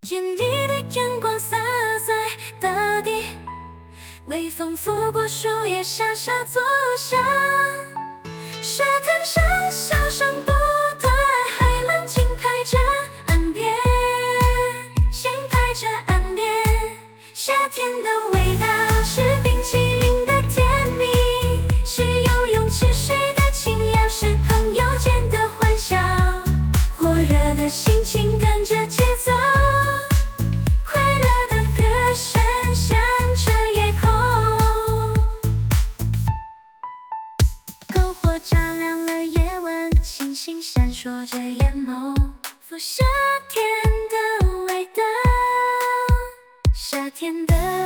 眼里的阳光洒在大地，微风拂过树叶，沙沙作响。沙滩上笑声不断，海浪轻拍着岸边，轻拍着岸边。夏天的味道是冰淇淋的甜蜜，是游泳池水的清凉，是朋友间的欢笑。火热的心情跟着节奏，快乐的歌声响彻夜空。篝火照亮了夜晚，星星闪烁着眼眸，夏天的味道，夏天的